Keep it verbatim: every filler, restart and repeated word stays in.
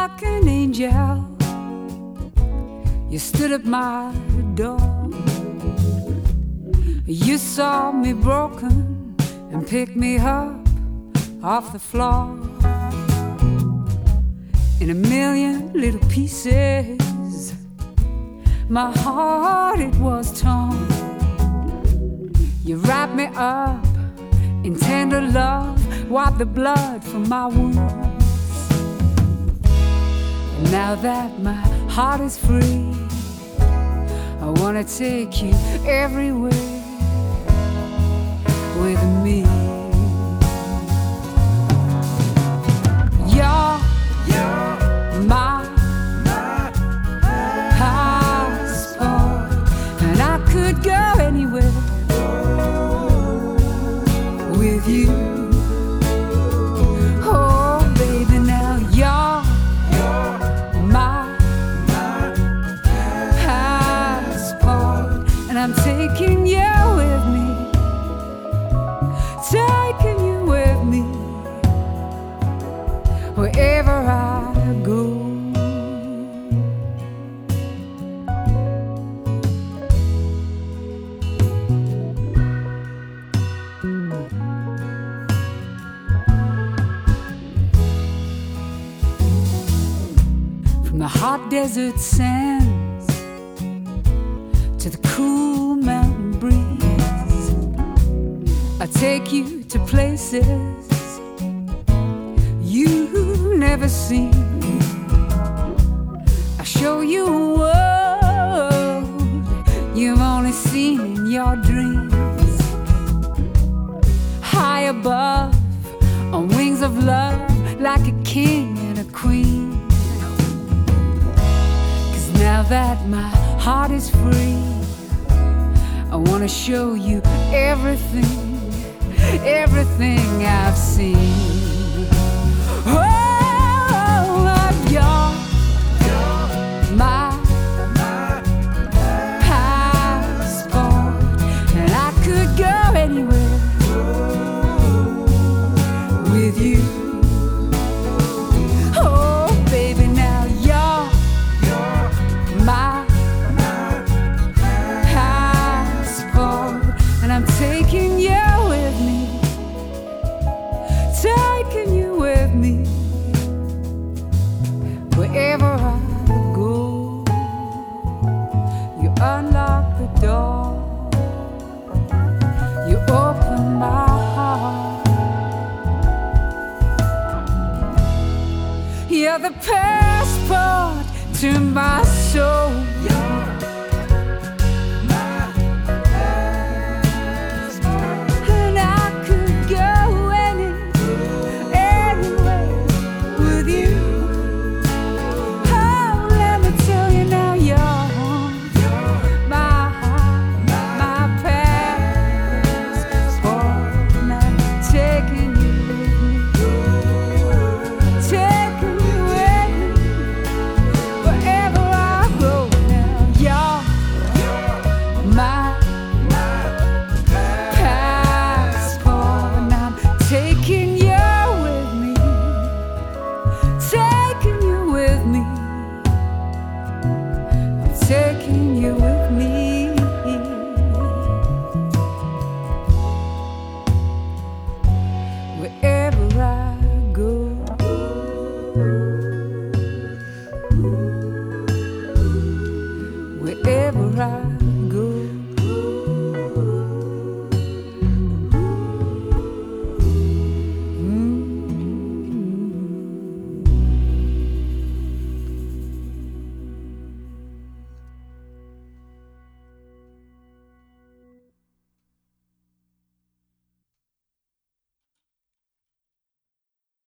like an angel. You stood at my door. You saw me broken and picked me up off the floor in a million little pieces. My heart, it was torn. You wrapped me up in tender love, wiped the blood from my wounds. And now that my heart is free, I wanna take you everywhere with me. You're, you're my, my passport, and I could go anywhere with you. Oh, baby, now you're, you're my, my passport, and I'm taking you with me, taking you with me wherever I go. From the hot desert sands to the cool mountain breeze, I take you to places you've never seen. I show you a world you've only seen in your dreams. High above, on wings of love, like a king and a queen. 'Cause now that my heart is free, I wanna show you everything, everything I've seen. Oh, you're, you're my, my passport, and I could go anywhere with you. Oh, baby, now you're, you're my, my passport, and I'm taking you with me, taking you with me wherever I go. You unlock the door, you open my heart. You're the passport to my soul.